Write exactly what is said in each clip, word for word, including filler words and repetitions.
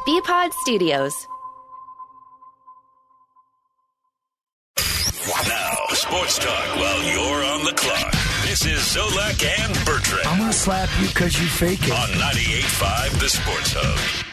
B-Pod Studios. Now, sports talk while you're on the clock. This is Zolak and Bertrand. I'm going to slap you because you fake it. On ninety-eight point five, The Sports Hub.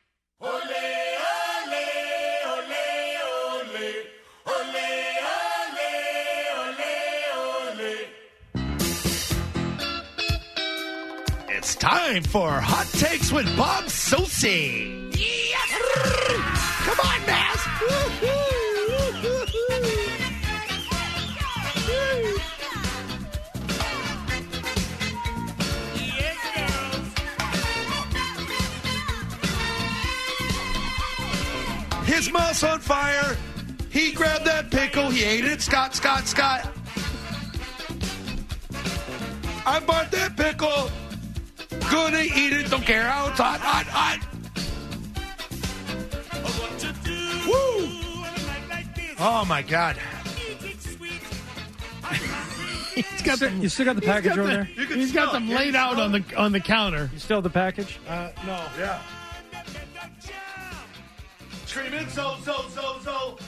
It's time for Hot Takes with Bob Sosi. Yes! Come on, Mass. His mouth's on fire. He grabbed that pickle. He ate it. Scott, Scott, Scott. I bought that pickle. Gonna eat it. Don't care how it's hot, hot, hot. Woo! Oh, my God. He's got them, You still got the package got over the, there? He's got them laid out on the on the counter. You still have the package? Uh, no. Yeah. Screaming so, so, so, so.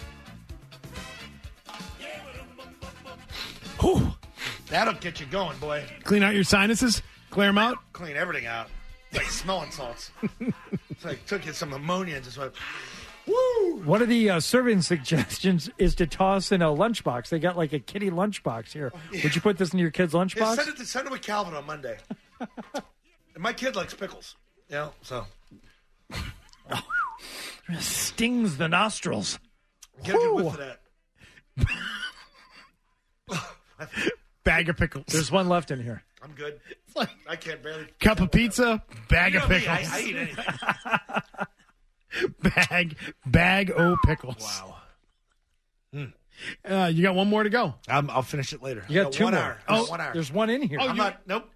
Whew. That'll get you going, boy. Clean out your sinuses. Clear them out. Clean everything out. It's like smelling salts. It's like took you some ammonia and just went, woo! One of the uh, serving suggestions is to toss in a lunchbox. They got like a kitty lunchbox here. Oh, yeah. Would you put this in your kid's Yeah, lunchbox? send it to send it with Calvin on Monday. And my kid likes pickles. You know, so Stings the nostrils. get a good whiff of that. Bag of pickles. There's one left in here. I'm good. like I can't barely. cup of pizza. Bag You know of me, pickles. I, I eat anything. bag bag o pickles. Wow. Uh, you got one more to go. I'm, I'll finish it later. You got I two one more. hour. Oh, one hour. There's one in here. Oh, I'm you- not. Nope.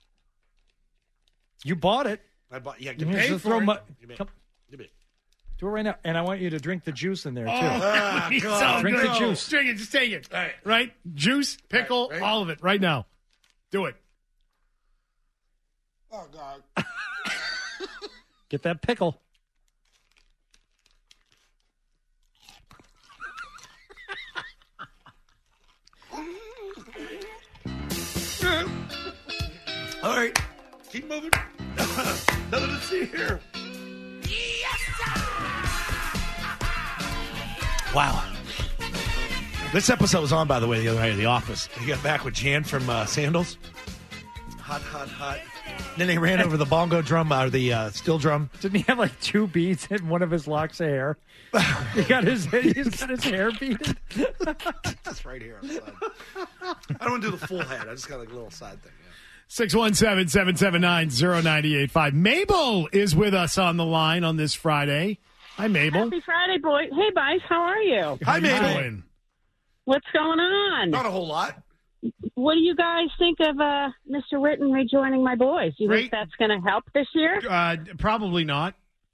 You bought it. I bought. Yeah, You get just paid throw for mu- it. Give me it. Come- Give me it. Do it right now. And I want you to drink the juice in there, too. Ah, He's God, so Drink the good. juice. Drink it. Just take it. All right. Right? Juice, pickle, Right, right. all of it right now. Do it. Oh God. Get that pickle. All right. Keep moving. Nothing to see here. Wow. This episode was on, by the way, the other night of The Office. He got back with Jan from uh, Sandals. Hot, hot, hot. Then they ran over the bongo drum, or the uh, steel drum. Didn't he have like two beads in one of his locks of hair? He got his he's got his hair beaded. Just right here on the side. I don't want to do the full head. I just got like a little side thing. Yeah. six one seven, seven seven nine, zero nine eight five. Mabel is with us on the line on this Friday. Hi, Mabel. Happy Friday, boy. Hey, guys, how are you? How Hi, you Mabel. doing? What's going on? Not a whole lot. What do you guys think of uh, Mister Witten rejoining my boys? You Great. think that's going to help this year? Uh, probably not.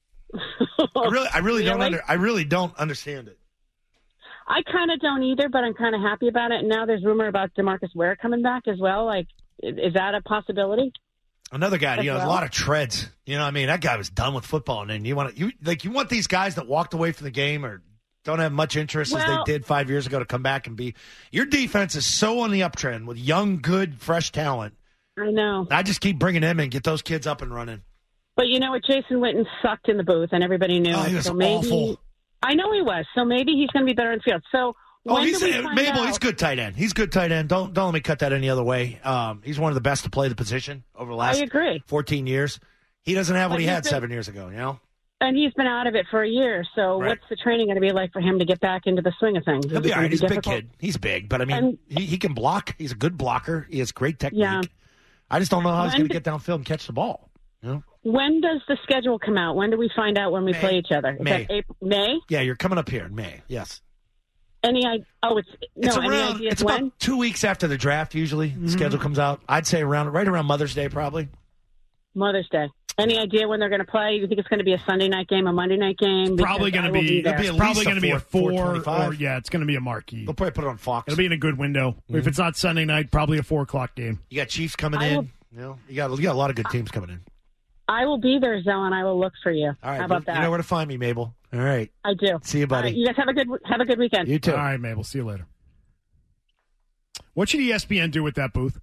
I really, I really, don't Really? under, I really don't understand it. I kind of don't either, but I'm kind of happy about it. And now there's rumor about DeMarcus Ware coming back as well. Like, i- is that a possibility? Another guy, you know, well. a lot of treads. You know what I mean? That guy was done with football. And then you want to, you like, you want these guys that walked away from the game or don't have much interest as Well- they did five years ago to come back and be. Your defense is so on the uptrend with young, good, fresh talent. I know. I just keep bringing them in, get those kids up and running. But you know what? Jason Witten sucked in the booth, and everybody knew Oh, it. he was so maybe, awful. I know he was. So maybe he's going to be better in the field. So Oh, when he's do we uh, find Mabel. out? He's good tight end. He's good tight end. Don't don't let me cut that any other way. Um, he's one of the best to play the position over the last I agree. fourteen years. He doesn't have what But he he's had been- seven years ago. You know, And he's been out of it for a year. So Right. what's the training going to be like for him to get back into the swing of things? Is he'll it be all gonna right. He's a big difficult? kid. He's big, but I mean, And- he, he can block. He's a good blocker. He has great technique. Yeah. I just don't know how he's When going to d- get downfield and catch the ball. You know? When does the schedule come out? When do we find out when we May. play each other? Is May. that April, May? Yeah, you're coming up here in May. Yes. Any idea? Oh, it's no. It's any around. ideas It's when? about two weeks after the draft. Usually, the schedule comes out. I'd say around right around Mother's Day, probably. Mother's Day. Any idea when they're going to play? You think it's going to be a Sunday night game, a Monday night game? Probably Because going I to will be. there. It'll be It's at probably least a going to be a four- four. four twenty-five. Or yeah, it's going to be a marquee. They'll probably put it on Fox. It'll be in a good window. If it's not Sunday night, probably a four o'clock game. You got Chiefs coming I in. will- You know, you got you got a lot of good teams coming in. I will be there, Zoe, and I will look for you. All right. How about you, that? you know where to find me, Mabel. All right. I do. See you, buddy. All right, you guys have a good have a good weekend. You too. All right, Mabel. See you later. What should E S P N do with that booth?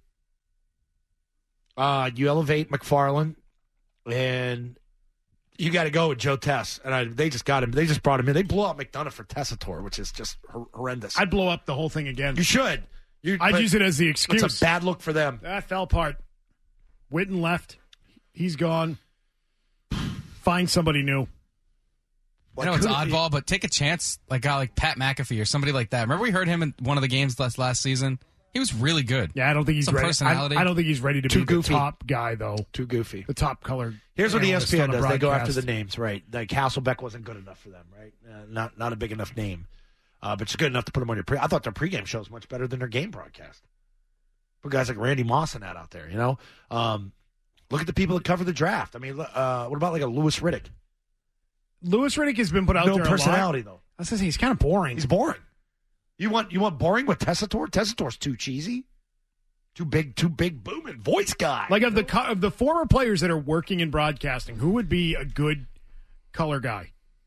Uh, you elevate McFarland, and you got to go with Joe Tess. And I, they just got him. They just brought him in. They blew out McDonough for Tessitore, which is just hor- horrendous. I'd blow up the whole thing again. You should. You, I'd use it as the excuse. It's a bad look for them. That fell apart. Witten left. He's gone. Find somebody new. I know it's oddball, but take a chance, like a guy like Pat McAfee or somebody like that. Remember we heard him in one of the games last last season? He was really good. Yeah, I don't think he's Some ready. personality. I, I don't think he's ready to Too be goofy. the top guy, though. Too goofy. The top color. Here's what E S P N analyst on does. a They go after broadcast. the names, right? Like Hasselbeck wasn't good enough for them, right? Uh, not not a big enough name. Uh, but it's good enough to put them on your pre. I thought their pregame show was much better than their game broadcast. Put guys like Randy Moss and that out there, you know? Um, look at the people that cover the draft. I mean, uh, what about like a Lewis Riddick? Lewis Riddick has been put out No there personality, a lot. though. I was going to say, he's kind of boring. He's boring. You want you want boring with Tessitore? Tessitore's too cheesy. Too big, too big booming voice guy. Like of the co- of the former players that are working in broadcasting, who would be a good color guy?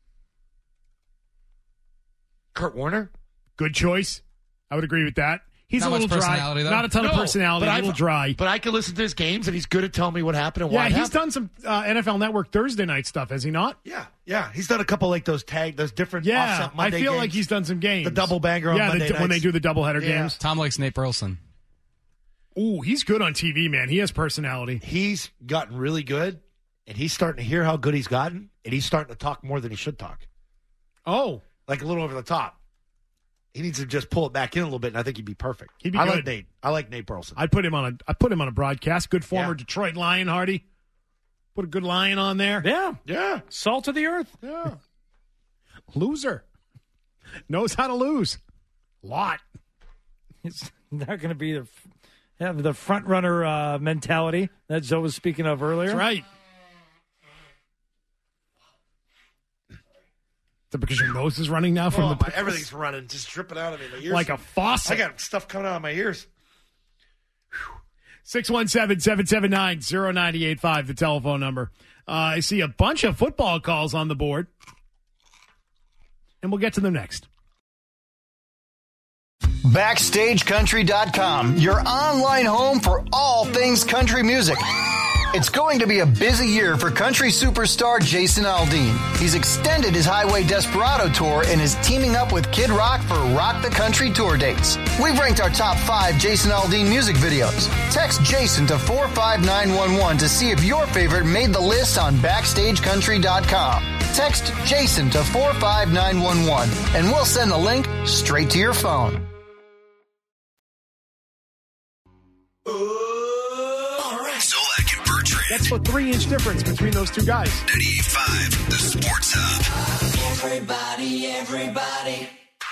Kurt Warner? Good choice. I would agree with that. He's Not a little much dry. personality, though. Not a ton No, of personality. but A I've- little dry. But I can listen to his games, and he's good at telling me what happened and yeah, why it he's happened. done some uh, N F L Network Thursday night stuff, has he not? Yeah, yeah. He's done a couple like those tag, those different Yeah, offset I Monday feel games. like he's done some games. The double banger on yeah, Monday the, when they nights. do the doubleheader Yeah. games. Tom likes Nate Burleson. Ooh, he's good on T V, man. He has personality. He's gotten really good, and he's starting to hear how good he's gotten, and he's starting to talk more than he should talk. Oh, Like a little over the top. He needs to just pull it back in a little bit, and I think he'd be perfect. He'd be I good. like Nate. I like Nate Burleson. I put him on a I put him on a broadcast. Good former Yeah. Detroit Lion, Hardy. Put a good Lion on there. Yeah. yeah. Salt of the earth. Yeah. Loser. Knows how to lose. Lot. It's not going to be the have the front runner uh, mentality that Zoe was speaking of earlier. That's right. Is it because your nose is running now from Oh, the my, everything's running, just dripping out of me. My ears, like a faucet? I got stuff coming out of my ears. six one seven, seven seven nine, zero nine eight five, the telephone number. Uh, I see a bunch of football calls on the board, and we'll get to them next. Backstage Country dot com, your online home for all things country music. It's going to be a busy year for country superstar Jason Aldean. He's extended his Highway Desperado tour and is teaming up with Kid Rock for Rock the Country tour dates. We've ranked our top five Jason Aldean music videos. Text Jason to four five nine one one to see if your favorite made the list on Backstage Country dot com. Text Jason to four five nine one one and we'll send the link straight to your phone. Zolak and Bertrand. That's a three-inch difference between those two guys. ninety-eight point five, the Sports Hub. Everybody, everybody.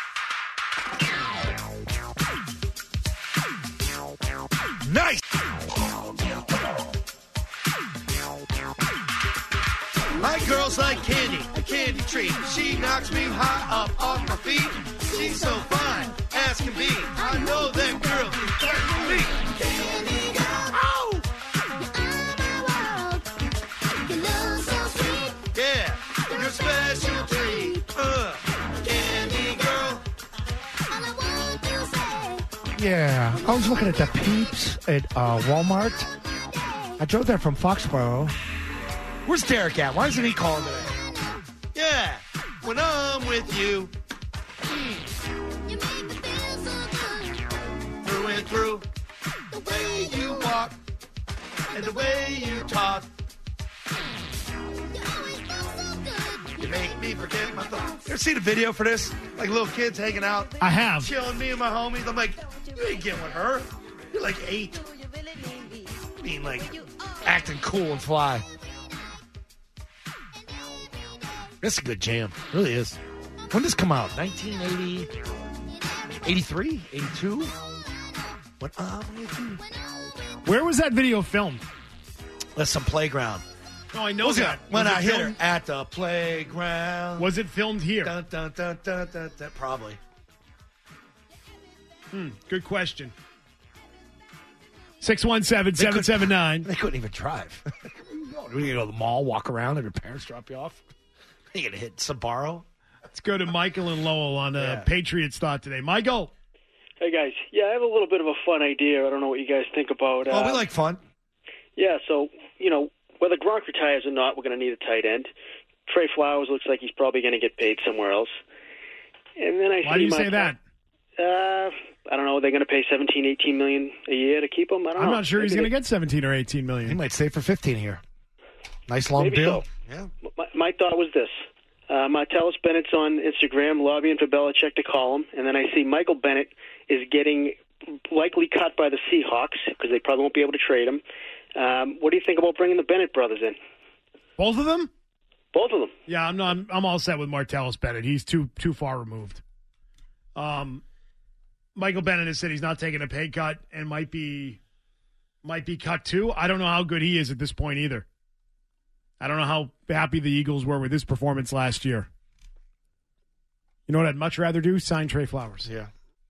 Nice. My girl's like candy, a candy treat. She knocks me high up off my feet. She's so fine, as can be. I know that girl can turn me. Oh! Yeah, you're special treat. Uh, candy girl. Yeah, I was looking at the Peeps at uh, Walmart. I drove there from Foxborough. Where's Derek at? Why isn't he calling today? Yeah, when I'm with you. Through and through. The way you walk and the way you talk. You make me forget my thoughts. You ever seen a video for this? Like little kids hanging out. I have. Chilling, me and my homies. I'm like, you ain't getting with her. You're like eight. Being like, acting cool and fly. That's a good jam. It really is. When did this come out? nineteen eighty, eighty-three, eighty-two? When I'm with you. Where was that video filmed? That's some playground. Oh, I know Was that. it? When Was it I hit her filmed- at the playground. Was it filmed here? Dun, dun, dun, dun, dun, dun, probably. Hmm, good question. six one seven, seven seven nine. They couldn't even drive. going? Are you going to go to the mall, walk around, have your parents drop you off? Are you going to hit Sbarro? Let's go to Michael and Lowell on uh, Yeah. Patriots thought today. Michael. Hey, guys. Yeah, I have a little bit of a fun idea. I don't know what you guys think about. Oh, uh, we like fun. Yeah, so, you know, whether Gronk retires or not, we're going to need a tight end. Trey Flowers looks like he's probably going to get paid somewhere else. And then I Why see do you my say that? Uh, I don't know. They're going to pay seventeen, eighteen million a year to keep him. I don't I'm know. not sure he's Maybe going to they- get seventeen or eighteen million. He might stay for fifteen here. Nice long Maybe deal. so. Yeah. My, my thought was this. Uh, Martellus Bennett's on Instagram lobbying for Belichick to call him, and then I see Michael Bennett is getting likely cut by the Seahawks because they probably won't be able to trade him. Um, what do you think about bringing the Bennett brothers in? Both of them? Both of them. Yeah, I'm not. I'm, I'm all set with Martellus Bennett. He's too too far removed. Um, Michael Bennett has said he's not taking a pay cut and might be might be cut too. I don't know how good he is at this point either. I don't know how happy the Eagles were with his performance last year. You know what I'd much rather do? Sign Trey Flowers. Yeah.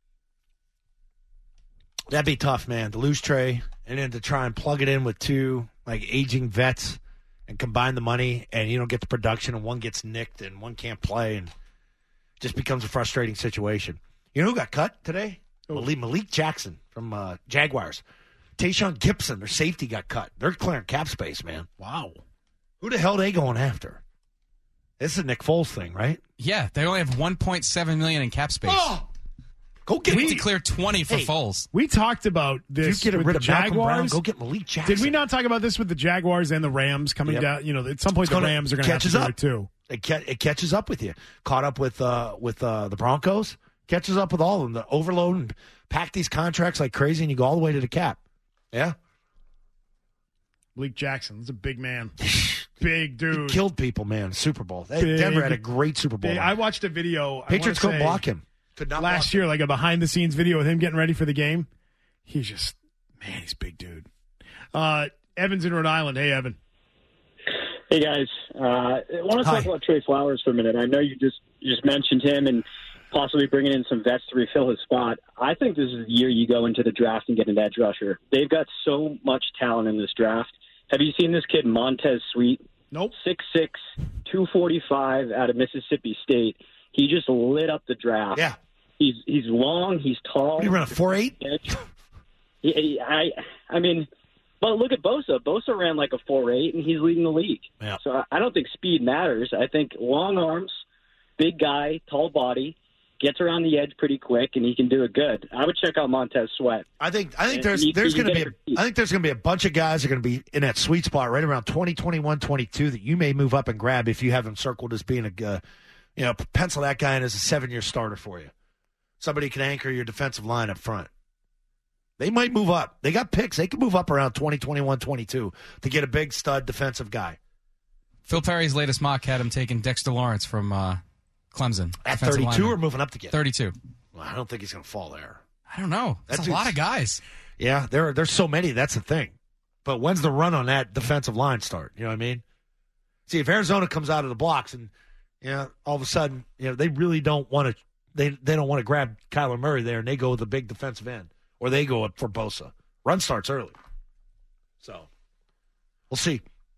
That'd be tough, man, to lose Trey and then to try and plug it in with two, like, aging vets and combine the money, and you don't get the production, and one gets nicked and one can't play, and just becomes a frustrating situation. You know who got cut today? Malik, Malik Jackson from uh, Jaguars. Tayshaun Gibson, their safety, got cut. They're clearing cap space, man. Wow. Who the hell are they going after? This is a Nick Foles thing, right? Yeah, they only have one point seven million dollars in cap space. Oh! Go get we me. need to clear twenty for Hey, Foles. We talked about this you get with rid the of Malcolm Brown, Jaguars. go get Malik Jackson. Did we not talk about this with the Jaguars and the Rams coming Yep. down? You know, at some point It's the gonna- Rams are going to have to catches do up. it too. It, ca- it catches up with you. Caught up with uh, with uh, the Broncos. Catches up with all of them. The overload and pack these contracts like crazy, and you go all the way to the cap. Yeah. Malik Jackson is a big man. Big dude. He killed people, man. Super Bowl. They- Big. Denver had a great Super Bowl. Big. I watched a video. I Patriots wanna couldn't say block him. Could not last block year, him. like a behind the scenes video with him getting ready for the game. He's just, man, he's a big dude. Uh, Evan's in Rhode Island. Hey, Evan. Hey guys, uh, I want to Hi. talk about Trey Flowers for a minute. I know you just you just mentioned him and possibly bringing in some vets to refill his spot. I think this is the year you go into the draft and get an edge rusher. They've got so much talent in this draft. Have you seen this kid Montez Sweet? Nope. six six, two forty-five out of Mississippi State. He just lit up the draft. Yeah. He's he's long. He's tall. What, he run a four eight? He- I I mean, but look at Bosa. Bosa ran like a four eight, and he's leading the league. Yeah. So I- I don't think speed matters. I think long arms, big guy, tall body, gets around the edge pretty quick, and he can do it good. I would check out Montez Sweat. I think I think And there's he- there's he going to can be get a, I think there's going to be a bunch of guys that are going to be in that sweet spot right around twenty, twenty-one, twenty-two that you may move up and grab if you have him circled as being a uh, you know pencil that guy in as a seven year starter for you. Somebody can anchor your defensive line up front. They might move up. They got picks. They can move up around twenty, twenty-one, twenty-two to get a big stud defensive guy. Phil Perry's latest mock had him taking Dexter Lawrence from uh, Clemson. At defensive thirty-two lineman. or moving up to get thirty-two. Well, I don't think he's going to fall there. I don't know. That That's a lot dude's- of guys. Yeah, there there's so many. That's the thing. But when's the run on that defensive line start? You know what I mean? See, if Arizona comes out of the blocks and you know, all of a sudden, you know, they really don't want to they they don't want to grab Kyler Murray there, and they go with the big defensive end, or they go up for Bosa. Run starts early, so we'll see.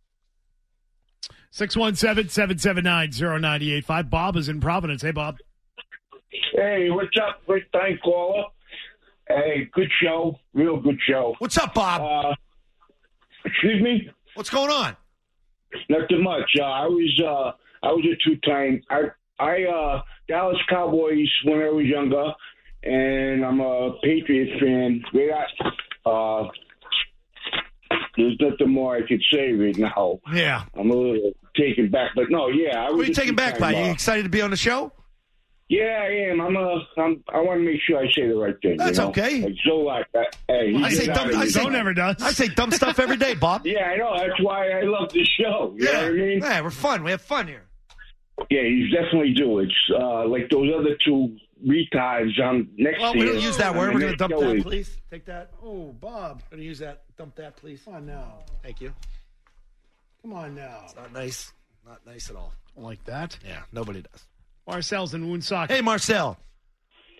six one seven, seven seven nine, zero nine eight five. Bob is in Providence. Hey, Bob. Hey, what's up, Rick Time Caller? Hey, good show. Real good show. What's up, Bob? Uh, excuse me? What's going on? Nothing much. Uh, I was uh, I was a two-time. I, I uh, Dallas Cowboys when I was younger, and I'm a Patriots fan. They got, uh, there's nothing more I could say right now. Yeah. I'm a little taken back. But, no, yeah. I was What are you a taken back two-time, by? You uh, excited to be on the show? Yeah, I am. I'm a. I'm, I want to make sure I say the right thing. That's you know? okay. Like Zolak. uh, Hey, he I say gets dumb. out of I his say, mind. I say dumb stuff every day, Bob. Yeah, I know. That's why I love this show. You Yeah. know what I mean? Yeah, we're fun. We have fun here. Yeah, you definitely do. It's uh, like those other two retards on next Well, to we you. don't use that I word. mean, We're going to dump show that, is- please. Take that. Oh, Bob. Going to use that. Dump that, please. Come on now. Thank you. Come on now. It's not nice. Not nice at all. Like that. Yeah, nobody does. Marcel's in Woonsocket. Hey, Marcel. Hey,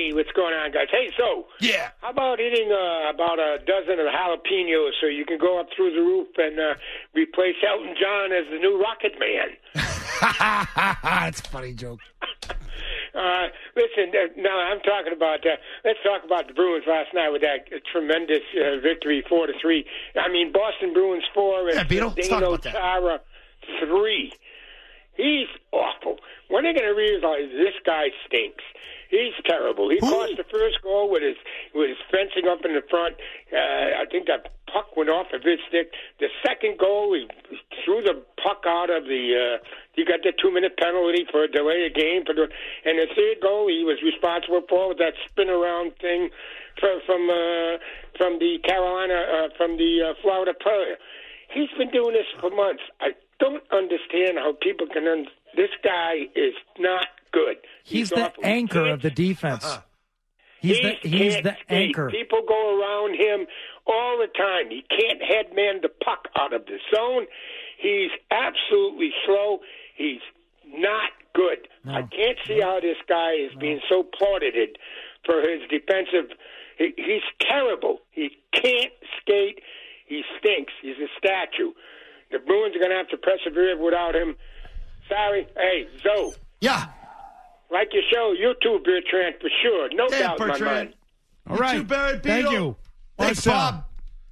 Hey, what's going on, guys? Hey, so yeah, how about hitting uh, about a dozen of jalapenos so you can go up through the roof and uh, replace Elton John as the new Rocket Man? That's a funny joke. Uh, listen, uh, now I'm talking about. Uh, let's talk about the Bruins last night with that uh, tremendous uh, victory, four to three. I mean, Boston Bruins four and yeah, Beetle, Dino Chara three. He's awful. When are they going to realize this guy stinks? He's terrible. He Ooh. cost the first goal with his with his fencing up in the front. Uh, I think that puck went off of his stick. The second goal, he threw the puck out of the. Uh, he got the two minute penalty for a delay of game. For the, and the third goal, he was responsible for with that spin around thing from from uh, from the Carolina uh, from the uh, Florida player. He's been doing this for months. I don't understand how people can. Un- this guy is not good. He's, He's the awful. anchor of the defense. Uh-huh. He's he the he's the skate. anchor. People go around him all the time. He can't headman the puck out of the zone. He's absolutely slow. He's not good. No. I can't see how this guy is no. being so plauded for his defensive. He, he's terrible. He can't skate. He stinks. He's a statue. The Bruins are going to have to persevere without him. Sorry. Hey, Zoe. Yeah. Like your show, you too, Bertrand, for sure. No yeah, doubt Bertrand. in my mind. All right. You too, Barrett Thank Beetle. you. Thanks, Marcel. Bob.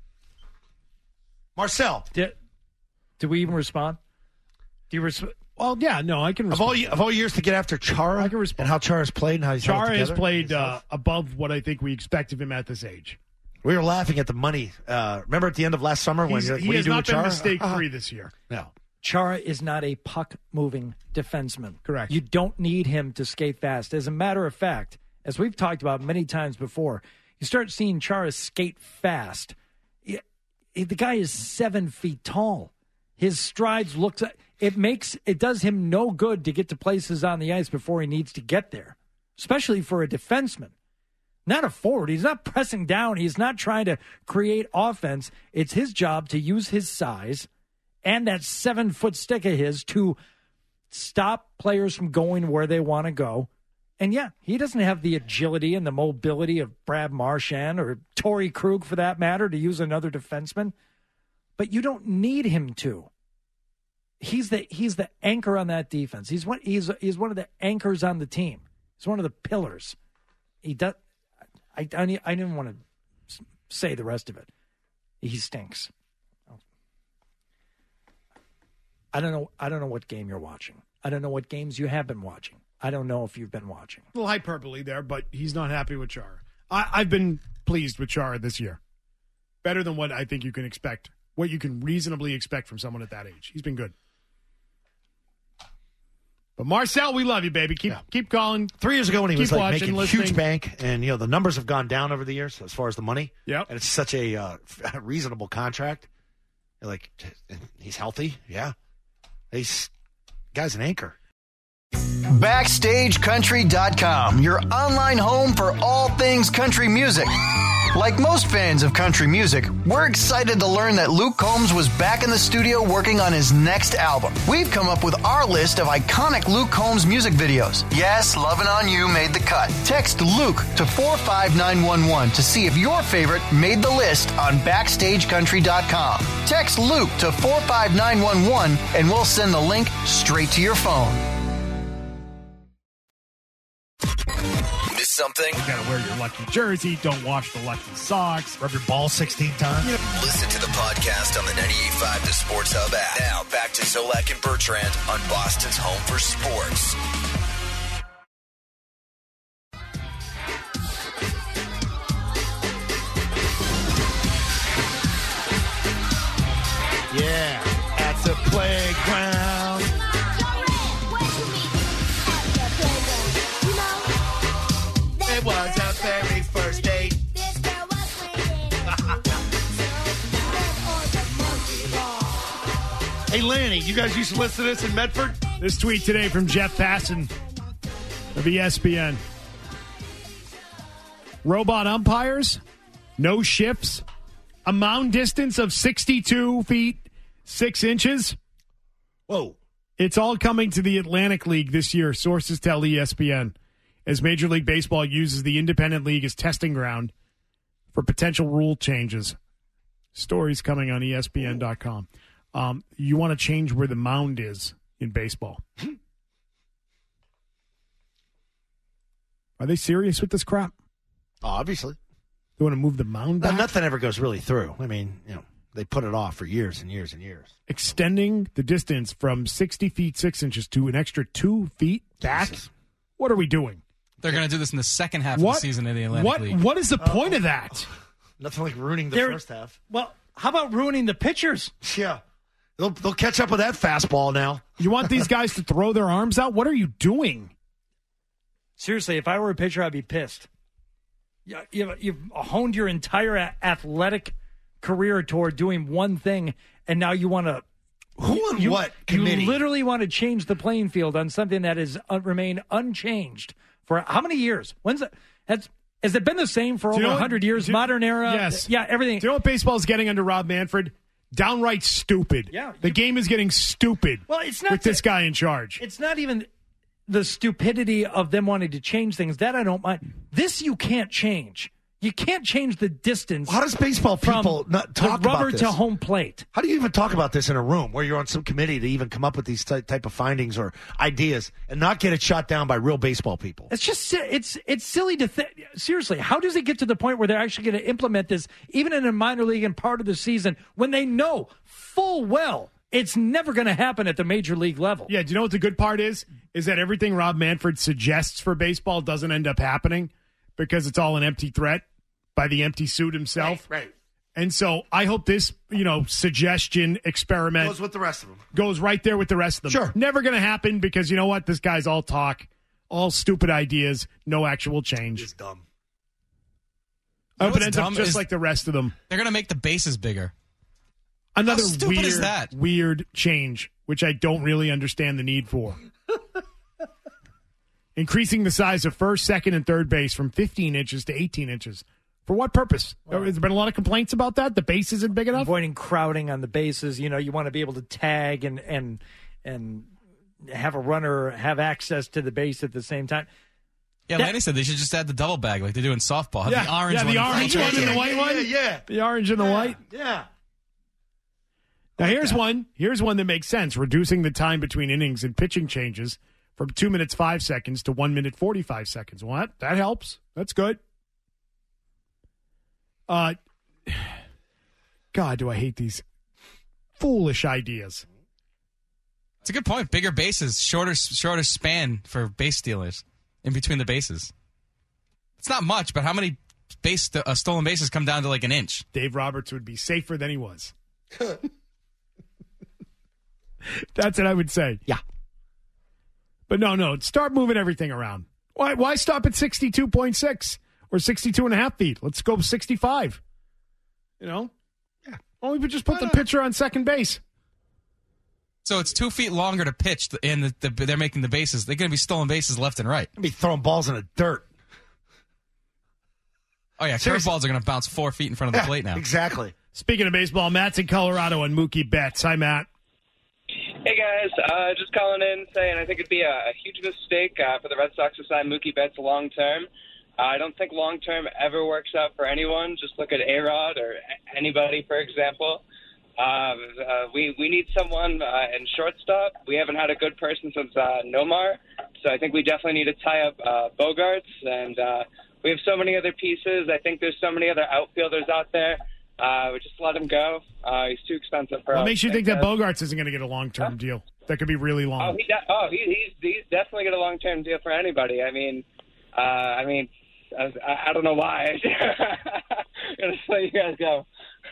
Marcel. Did, did we even respond? Do you respond? Well, yeah, no, I can respond. Of all, y- of all years to get after Chara, I can respond. And how Chara's played and how he's Chara has played uh, above what I think we expect of him at this age. We were laughing at the money. Uh, remember at the end of last summer when He's, what he do you has do not with been Chara? mistake-free this year. No. Chara is not a puck-moving defenseman. Correct. You don't need him to skate fast. As a matter of fact, as we've talked about many times before, you start seeing Chara skate fast. The guy is seven feet tall. His strides look. It makes it does him no good to get to places on the ice before he needs to get there, especially for a defenseman. Not a forward. He's not pressing down. He's not trying to create offense. It's his job to use his size and that seven-foot stick of his to stop players from going where they want to go. And, yeah, he doesn't have the agility and the mobility of Brad Marchand or Torrey Krug, for that matter, to use another defenseman. But you don't need him to. He's the he's the anchor on that defense. He's one he's he's one of the anchors on the team. He's one of the pillars. He does. I I, I didn't want to say the rest of it. He stinks. I don't know. I don't know what game you're watching. I don't know what games you have been watching. I don't know if you've been watching. A little hyperbole there, but he's not happy with Chara. I, I've been pleased with Chara this year. Better than what I think you can expect, what you can reasonably expect from someone at that age. He's been good. But Marcel, we love you, baby. Keep yeah. keep calling. Three years ago when he keep was like watching, making listening. huge bank, and you know the numbers have gone down over the years as far as the money. Yeah, and it's such a uh, reasonable contract. Like he's healthy, yeah. He's guy's an anchor. Backstage Country dot com, your online home for all things country music. Like most fans of country music, we're excited to learn that Luke Combs was back in the studio working on his next album. We've come up with our list of iconic Luke Combs music videos. Yes, Lovin' On You made the cut. Text Luke to four five nine one one to see if your favorite made the list on Backstage Country dot com. Text Luke to four five nine one one and we'll send the link straight to your phone. Miss something? You gotta wear your lucky jersey. Don't wash the lucky socks. Rub your ball sixteen times. Yeah. Listen to the podcast on the ninety-eight point five The Sports Hub app. Now back to Zolak and Bertrand on Boston's home for sports. Yeah, at the playground. It was our very first date. Hey, Lanny, you guys used to listen to this in Medford? This tweet today from Jeff Passan of E S P N. Robot umpires, no shifts, a mound distance of sixty-two feet, six inches. Whoa. It's all coming to the Atlantic League this year, sources tell E S P N. as Major League Baseball uses the independent league as testing ground for potential rule changes. Stories coming on E S P N dot com. Um, you want to change where the mound is in baseball. Are they serious with this crap? Obviously. They want to move the mound back? No, nothing ever goes really through. I mean, you know, they put it off for years and years and years. Extending the distance from sixty feet, six inches to an extra two feet back? Jesus. What are we doing? They're going to do this in the second half what? of the season in the Atlantic what, League. What is the Uh, point of that? Nothing like ruining the They're, first half. Well, how about ruining the pitchers? Yeah. They'll, they'll catch up with that fastball now. You want these guys to throw their arms out? What are you doing? Seriously, if I were a pitcher, I'd be pissed. You- You've, you've honed your entire a- athletic career toward doing one thing, and now you want to. Who and you, what committee? You literally want to change the playing field on something that has uh, remained unchanged for how many years? When's it? Has, has it been the same for Do you over know one hundred what- years? do- Modern era? Yes. Yeah, everything. Do you know what baseball is getting under Rob Manfred? Downright stupid. Yeah. The game is getting stupid Well, it's not with that- this guy in charge. It's not even the stupidity of them wanting to change things. That I don't mind. This you can't change. You can't change the distance. How does baseball from people not talk the rubber about this? to home plate? How do you even talk about this in a room where you're on some committee to even come up with these ty- type of findings or ideas and not get it shot down by real baseball people? It's just si- it's it's silly to think. Seriously, how does it get to the point where they're actually going to implement this, even in a minor league and part of the season, when they know full well it's never going to happen at the major league level? Yeah, do you know what the good part is? Is that everything Rob Manfred suggests for baseball doesn't end up happening because it's all an empty threat by the empty suit himself. Right. right. And so I hope this, you know, suggestion experiment Goes with the rest of them. goes right there with the rest of them. Sure. Never going to happen because you know what? This guy's all talk, all stupid ideas, no actual change. It's dumb. I hope what's it ends up dumb just is- like the rest of them. They're going to make the bases bigger. Another How stupid weird, is that? weird change, which I don't really understand the need for. Increasing the size of first, second, and third base from fifteen inches to eighteen inches. For what purpose? Well, Has there been a lot of complaints about that? The base isn't big enough? Avoiding crowding on the bases. You know, you want to be able to tag and and and have a runner have access to the base at the same time. Yeah, That- Lanny said they should just add the double bag like they do in softball. Have Yeah, the orange yeah, one. the in front orange of one each and the other. white one? Yeah, yeah. The orange and the white? Yeah. Now, here's one. Here's one that makes sense. Reducing the time between innings and pitching changes from two minutes, five seconds to one minute, forty-five seconds. What? That helps. That's good. Uh, God, do I hate these foolish ideas. It's a good point. Bigger bases, shorter shorter span for base stealers in between the bases. It's not much, but how many base uh, stolen bases come down to like an inch? Dave Roberts would be safer than he was. That's what I would say. Yeah. But no, no, start moving everything around. Why why stop at sixty-two point six or sixty-two and a half feet? Let's go sixty-five. You know? Yeah. Only we just put the pitcher on second base. So it's two feet longer to pitch, and the, the, they're making the bases. They're going to be stolen bases left and right. Be throwing balls in the dirt. Oh, yeah, Seriously. curveballs are going to bounce four feet in front of the Yeah, plate now. Exactly. Speaking of baseball, Matt's in Colorado and Mookie Betts. Hi, Matt. Hey, guys. Uh, just calling in saying I think it'd be a, a huge mistake uh, for the Red Sox to sign Mookie Betts long term. Uh, I don't think long term ever works out for anyone. Just look at A-Rod or a- anybody, for example. Um, uh, we, we need someone uh, in shortstop. We haven't had a good person since uh, Nomar, so I think we definitely need to tie up uh, Bogarts. And uh, we have so many other pieces. I think there's so many other outfielders out there. Uh, we just let him go. Uh, he's too expensive for What us. makes you think that Uh, Bogarts isn't going to get a long-term deal? That could be really Oh, long. he de- oh he, he's he's definitely got a long term deal for anybody. I mean, uh, I mean, I, I don't know why. I'm gonna let you guys go.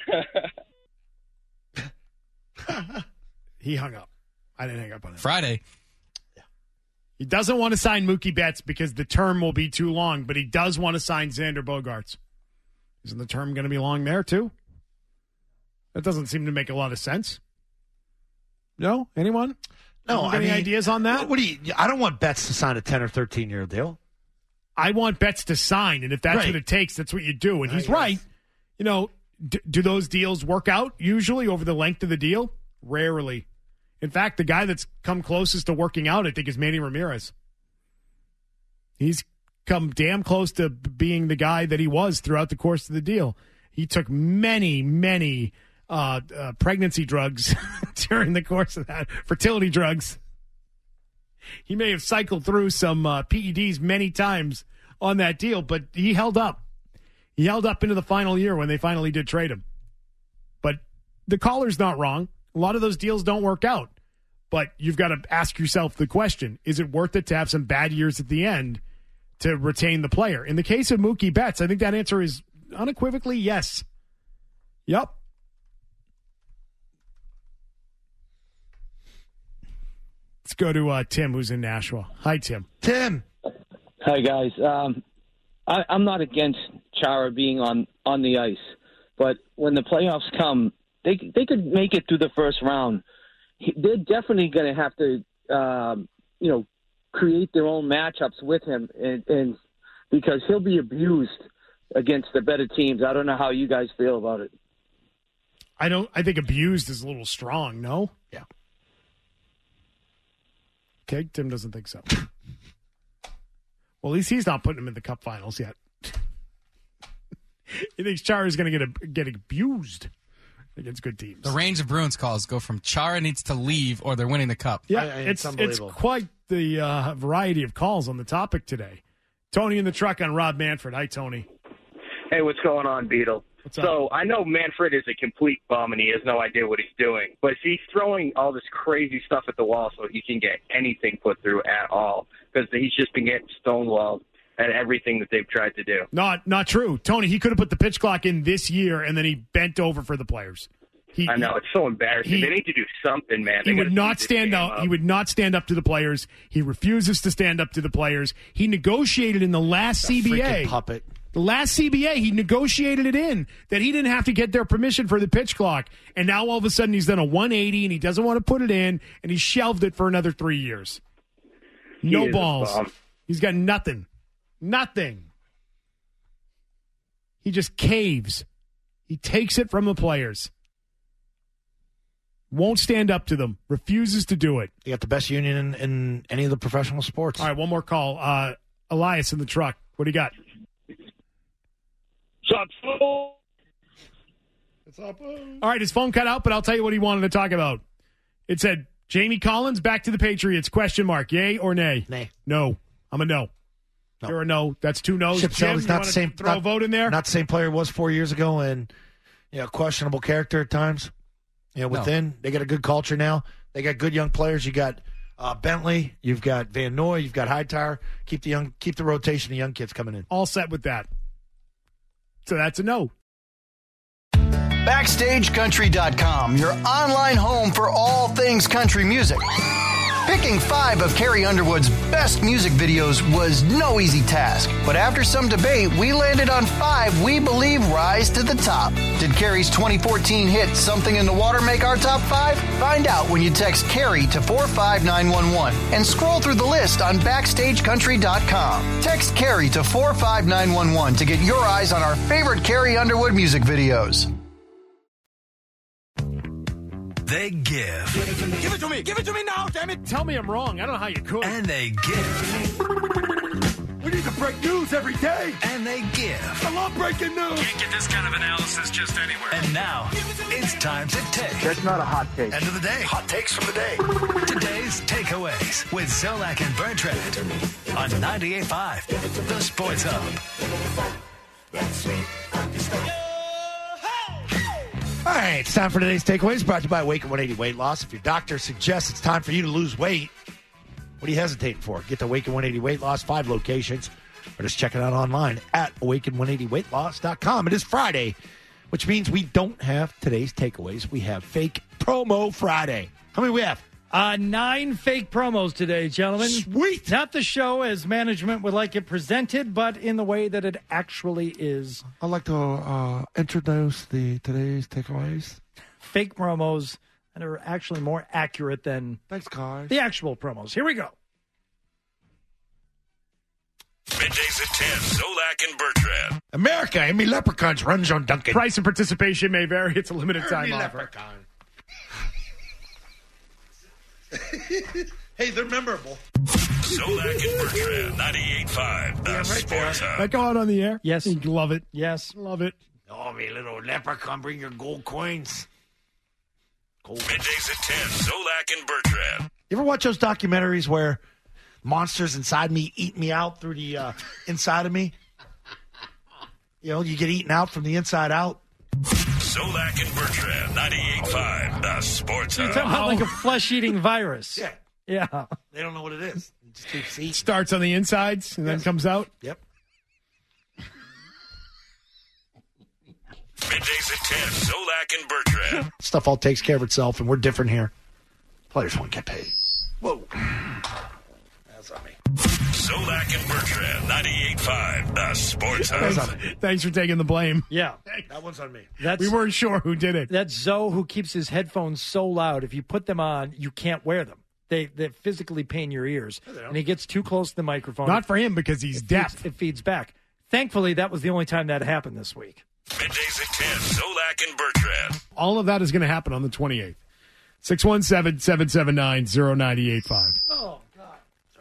He hung up. I didn't hang up on him. Friday. He doesn't want to sign Mookie Betts because the term will be too long, but he does want to sign Xander Bogarts. Isn't the term going to be long there, too? That doesn't seem to make a lot of sense. No? Anyone? No, Anyone got I any mean, ideas on that? What do you? I don't want Betts to sign a ten or thirteen year deal. I want Betts to sign, and if that's Right. what it takes, that's what you do. And he's Right, right. You know, d- do those deals work out usually over the length of the deal? Rarely. In fact, the guy that's come closest to working out, I think, is Manny Ramirez. He's come damn close to being the guy that he was throughout the course of the deal. He took many, many uh, uh, pregnancy drugs during the course of that, fertility drugs. He may have cycled through some uh, P E Ds many times on that deal, but he held up. He held up into the final year when they finally did trade him. But the caller's not wrong. A lot of those deals don't work out. But you've got to ask yourself the question, is it worth it to have some bad years at the end to retain the player? In the case of Mookie Betts, I think that answer is unequivocally yes. Yep. Let's go to uh, Tim, who's in Nashville. Hi, Tim. Tim. Hi, guys. Um, I, I'm not against Chara being on, on the ice, but when the playoffs come, they they could make it through the first round. They're definitely going to have to, um, you know, create their own matchups with him, and, and because he'll be abused against the better teams. I don't know how you guys feel about it. I don't. I think abused is a little strong. No. Yeah. Okay, Tim doesn't think so. Well, at least he's not putting him in the Cup Finals yet. He thinks Chara's going to get a, get abused against good teams. The range of Bruins calls go from Chara needs to leave or they're winning the Cup. Yeah, I, I, it's it's, it's quite the uh, variety of calls on the topic today. Tony in the truck on Rob Manfred. Hi, Tony. Hey, what's going on, Beetle? What's up? So I know Manfred is a complete bum and he has no idea what he's doing, but he's throwing all this crazy stuff at the wall so he can get anything put through at all because he's just been getting stonewalled at everything that they've tried to do. Not not true. Tony, he could have put the pitch clock in this year and then he bent over for the players. He, I know, it's so embarrassing. he- they need to do something, man. He They would gotta not speed this stand game out. up. He would not stand up to the players. He refuses to stand up to the players. He negotiated in the last C B A. freaking puppet. The last C B A, he negotiated it in that he didn't have to get their permission for the pitch clock. And now all of a sudden he's done a one eighty and he doesn't want to put it in and he shelved it for another three years. No He is a balls. bum. He's got nothing. Nothing. He just caves. He takes it from the players. Won't stand up to them. Refuses to do it. You got the best union in, in any of the professional sports. All right, one more call. Uh, Elias in the truck. What do you got? What's up, What's up? All right, his phone cut out, but I'll tell you what he wanted to talk about. It said, Jamie Collins back to the Patriots, question mark, yay or nay? Nay. No. I'm a no. No. You're a no. That's two no's. Chip Jim, Shelby's you not wanna the same. Throw not, a vote in there? Not the same player he was four years ago, and you know, questionable character at times. You know, No. within they got a good culture now. They got good young players. You got uh, Bentley. You've got Van Noy. You've got Hightower. Keep the young, keep the rotation of young kids coming in. All set with that. So that's a no. Backstage Country dot com, your online home for all things country music. Picking five of Carrie Underwood's best music videos was no easy task, but after some debate, we landed on five we believe rise to the top. Did Carrie's twenty fourteen hit Something in the Water make our top five? Find out when you text Carrie to four five nine one one and scroll through the list on Backstage Country dot com. Text Carrie to four five nine one one to get your eyes on our favorite Carrie Underwood music videos. They give. Give it to me. Give it to me. Give it to me now, damn it. Tell me I'm wrong. I don't know how you could. And they give. We need to break news every day. And they give. I love breaking news. Can't get this kind of analysis just anywhere. And now, it's time to take. That's not a hot take. End of the day. Hot takes from the day. Today's takeaways with Zolak and Bertrand on ninety-eight point five, The Sports Hub. All right, it's time for today's takeaways. Brought to you by Awaken one eighty Weight Loss. If your doctor suggests it's time for you to lose weight, what are you hesitating for? Get to Awaken one eighty Weight Loss, five locations, or just check it out online at awaken one eighty weight loss dot com. It is Friday, which means we don't have today's takeaways. We have Fake Promo Friday. How many we have? Uh, nine fake promos today, gentlemen. Sweet. Not the show as management would like it presented, but in the way that it actually is. I'd like to uh, introduce the today's takeaways. Fake promos that are actually more accurate than Thanks, guys. the actual promos. Here we go. Middays at ten, Zolak and Bertrand. America, Amy Leprechauns runs on Duncan. Price and participation may vary. It's a limited time Amy offer. Leprechaun. Hey, they're memorable. Solak and Bertrand, ninety-eight point five, the Sports Hub. That go out on the air? Yes. You love it. Yes. Love it. Oh, me little leprechaun, bring your gold coins. Gold. Middays at ten, Solak and Bertrand. You ever watch those documentaries where monsters inside me eat me out through the uh, inside of me? You know, you get eaten out from the inside out. Solak and Bertrand, ninety-eight point five, the Sports You're Hub. talking about like a flesh-eating virus. Yeah. Yeah. They don't know what it is. It just keeps eating. Starts on the insides and Yes. then comes out. Yep. Middays at ten, Solak and Bertrand. Stuff all takes care of itself, and we're different here. Players won't get paid. Whoa. That's on me. Solak and Bertrand, ninety-eight point five, the Sports Hub. Thanks, thanks for taking the blame. Yeah. That one's on me. That's, We weren't sure who did it. That's Zoe who keeps his headphones so loud. If you put them on, you can't wear them. They they physically pain your ears. And he gets too close to the microphone. Not for him because he's it deaf. Feeds, it feeds back. Thankfully, that was the only time that happened this week. Middays at ten, Solak and Bertrand. All of that is going to happen on the twenty-eighth. six one seven, seven seven nine, zero nine eight five. Oh, God.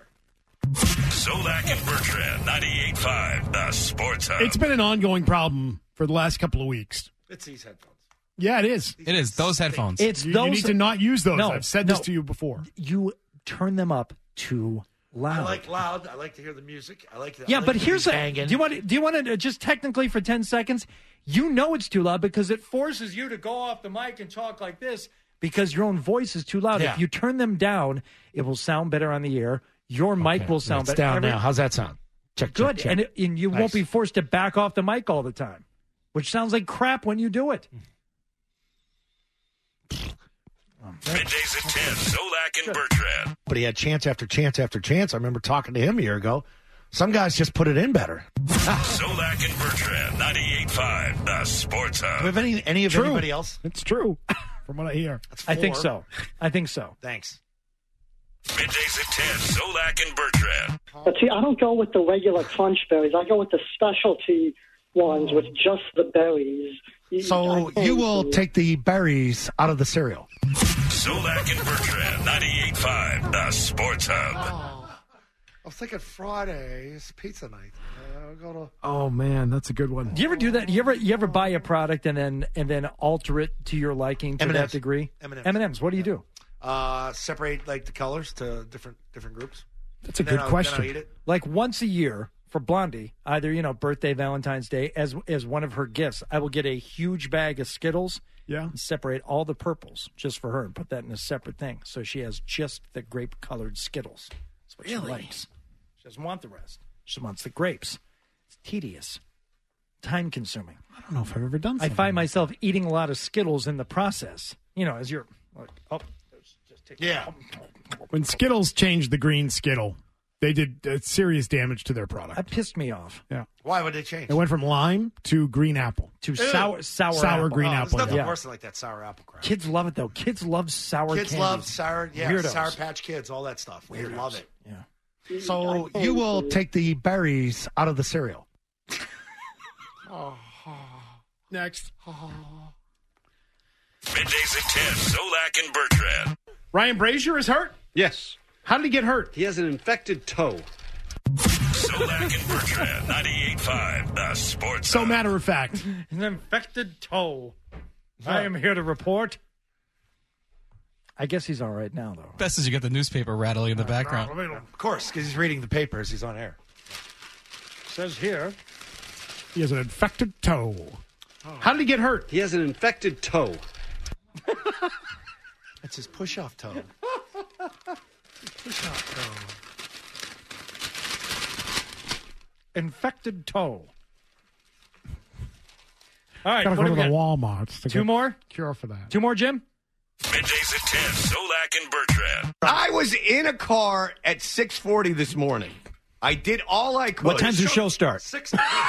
Solak and Bertrand, ninety-eight point five, the Sports Hub. It's been an ongoing problem for the last couple of weeks. It's these headphones. Yeah, it is. It is. Those headphones. It's You, those. you need to not use those. No, I've said no. this to you before. You turn them up too loud. I like loud. I like to hear the music. I like. The, Yeah, I like but to here's be a. banging. Do you want? To, do you want to just technically for ten seconds? You know it's too loud because it forces you to go off the mic and talk like this because your own voice is too loud. Yeah. If you turn them down, it will sound better on the air. Your mic Okay, will sound it's better. down Every- now. How's that sound? Check. Good, check, check. and it, and you Nice. won't be forced to back off the mic all the time, which sounds like crap when you do it. Middays at ten, Solak and Bertrand. But he had chance after chance after chance. I remember talking to him a year ago. Some guys just put it in better. Solak and Bertrand, ninety-eight point five, the Sports Do we Hub. have any any of True. anybody else? It's true, from what I hear. That's I think four. so. I think so. Thanks. Middays at ten, Solak and Bertrand. But see, I don't go with the regular crunch berries. I go with the specialty ones with just the berries. So you will take the berries out of the cereal. Solak and Bertrand, ninety-eight point five, the Sports Hub. I was thinking Fridays, pizza night. Uh, go to... Oh man, that's a good one. Do you ever do that? You ever you ever buy a product and then and then alter it to your liking to M and M's. that degree? M and M's. M and M's. What do you do? Uh, separate like the colors to different different groups. That's a Then good I'll- question. Then I'll eat it. Like once a year for Blondie, either you know birthday, Valentine's Day, as as one of her gifts, I will get a huge bag of Skittles. Yeah. And separate all the purples just for her and put that in a separate thing, so she has just the grape colored Skittles. That's what Really? she likes. She doesn't want the rest. She wants the grapes. It's tedious, time consuming. I don't know if I've ever done I something. find myself eating a lot of Skittles in the process. You know, as you're like, oh, just take Yeah. When Skittles changed the green Skittle, they did uh, serious damage to their product. That pissed me off. Yeah. Why would they change? It went from lime to green apple. To Ew. sour, sour, Sour apple. green Oh, apple. There's nothing yeah. worse than like that sour apple crap. Kids love it though. Kids love sour. Kids candies. love sour, yeah, Weirdos. Sour Patch Kids, all that stuff. They Weirdos. love it. Yeah. So you will take the berries out of the cereal. Next. Middays at ten, Solak and Bertrand. Ryan Brazier is hurt? Yes. How did he get hurt? He has an infected toe. Solak and Bertrand, ninety-eight point five, the Sports So Hub. matter of fact. An infected toe. I am here to report. I guess he's all right now, though. Best is you get the newspaper rattling in the background. Of course, because he's reading the papers. He's on air. Says here. He has an infected toe. How did he get hurt? He has an infected toe. It's his push-off toe. Push-off toe. Infected toe. All right. Gotta what go do to we the got? Walmarts to Two get more? cure for that. Two more, Jim? Middays at ten, Solak and Bertrand. I was in a car at six forty this morning. I did all I could. What time's your show start? Six.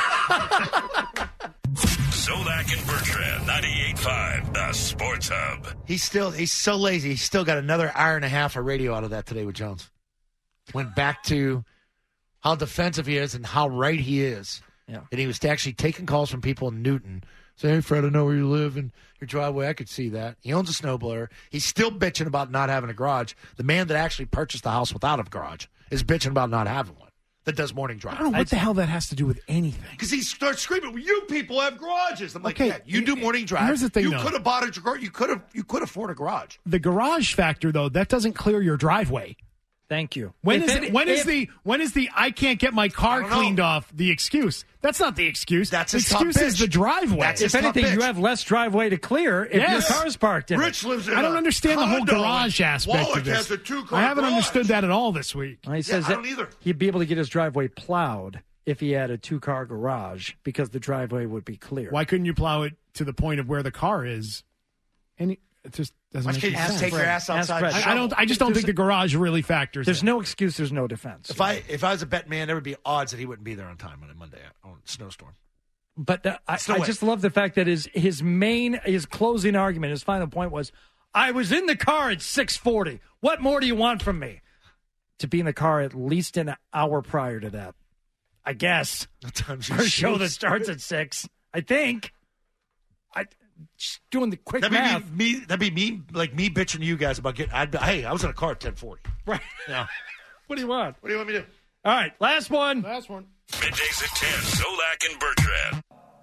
Solak and Bertrand, ninety-eight point five, the Sports Hub. He's still he's so lazy. He's still got another hour and a half of radio out of that today with Jones. Went back to how defensive he is and how right he is. Yeah. And he was actually taking calls from people in Newton Say, hey, Fred, I know where you live and your driveway. I could see that. He owns a snowblower. He's still bitching about not having a garage. The man that actually purchased the house without a garage is bitching about not having one that does morning drive. I don't know what the hell that has to do with anything. Because he starts screaming, well, you people have garages. I'm like, Okay, yeah, you do morning drive. here's the thing, You though. could have bought a garage. You could have you could afford a garage. The garage factor, though, that doesn't clear your driveway. Thank you. When If is it- it, when is if- the when is the I can't get my car don't know. cleaned off the excuse? That's not the excuse. That's the his top excuse is bitch. the driveway. That's his If top anything, bitch. you have less driveway to clear if Yes. your car's parked in it. Rich lives in I don't a understand the whole condo, garage and aspect Wallach of this. has a two-car I haven't garage. understood that at all this week. Well, he says I that don't either. he'd be able to get his driveway plowed if he had a two-car garage because the driveway would be clear. Why couldn't you plow it to the point of where the car is? Any it just doesn't Why make can't you any just sense. take your ass Ask outside? Fred. and I, I shovel? don't. I just don't think the garage really factors. There's in. no excuse. There's no defense. If I if I was a bet man, there would be odds that he wouldn't be there on time on a Monday on a snowstorm. But uh, I, Snow I White. just love the fact that his his main his closing argument, his final point was, "I was in the car at six forty. What more do you want from me?" To be in the car at least an hour prior to that, I guess. What time's your For a show show? that starts at six, I think. I just doing the quick That'd math. be me, me. That'd be me, like me bitching to you guys about getting. I'd be, hey, I was in a car at ten forty. Right. Yeah. What do you want? What do you want me to do? All right, last one. Last one. Middays at ten, Zolak and Bertrand.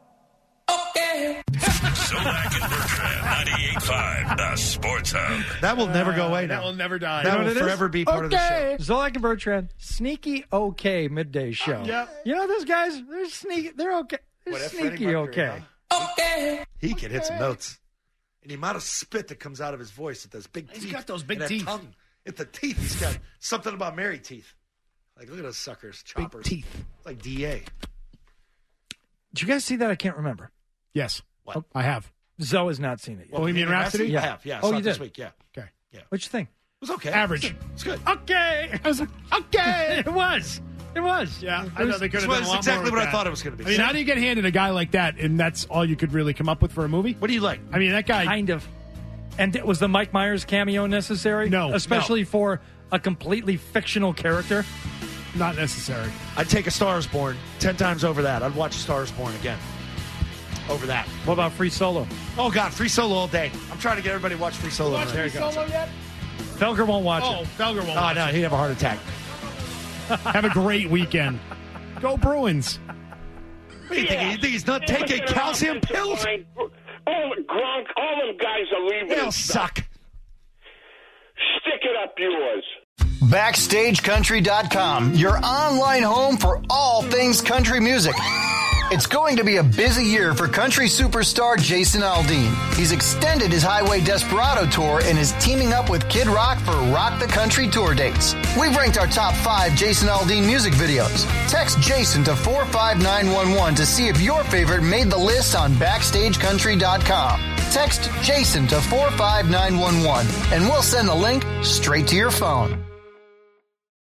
Okay. Zolak and Bertrand, ninety-eight point five, the Sports Hub. That will never go away. That Now will never die. That You know will what it is? forever be part of the show. Zolak and Bertrand, sneaky okay midday show. Yeah. You know those guys? They're sneaky. They're okay. They're What, if Freddie sneaky Mercury, okay. huh? He can hit some notes. And the amount of spit that comes out of his voice with those big He's teeth. got those big and that teeth. Tongue. At the teeth, he's got something about Mary teeth. Like, look at those suckers, choppers. Big teeth. It's like D A. Did you guys see that? I can't remember. Yes. What? I have. Zoe has not seen it yet. Bohemian Rhapsody? I Yeah. have, yeah. I Oh, saw you it this did? week, yeah. Okay. What'd you think? It was okay. Average. It's good. Okay. I was like, okay. It was. It was. Yeah, I know they could have done a That's lot exactly more with what I that. thought it was going to be. I mean, how do you get handed a guy like that, and that's all you could really come up with for a movie? What do you like? I mean, that guy. Kind of. And was the Mike Myers cameo necessary? No, Especially for a completely fictional character? Not necessary. I'd take A Star Is Born ten times over that. I'd watch A Star Is Born again. Over that. What about Free Solo? Oh, God, Free Solo all day. I'm trying to get everybody to watch Free Solo. Watch tonight. Free Solo yet? Felger won't watch Oh, it. Felger won't Oh, watch no, it. he'd have a heart attack. Have a great weekend. Go Bruins. What do you think? You think he's not taking calcium pills? All Gronk, all them guys are leaving. They'll suck. Stick it up yours. Backstage Country dot com, your online home for all things country music. It's going to be a busy year for country superstar Jason Aldean. He's extended his Highway Desperado tour and is teaming up with Kid Rock for Rock the Country tour dates. We've ranked our top five Jason Aldean music videos. Text Jason to four five nine one one to see if your favorite made the list on Backstage Country dot com. Text Jason to four five nine one one and we'll send the link straight to your phone.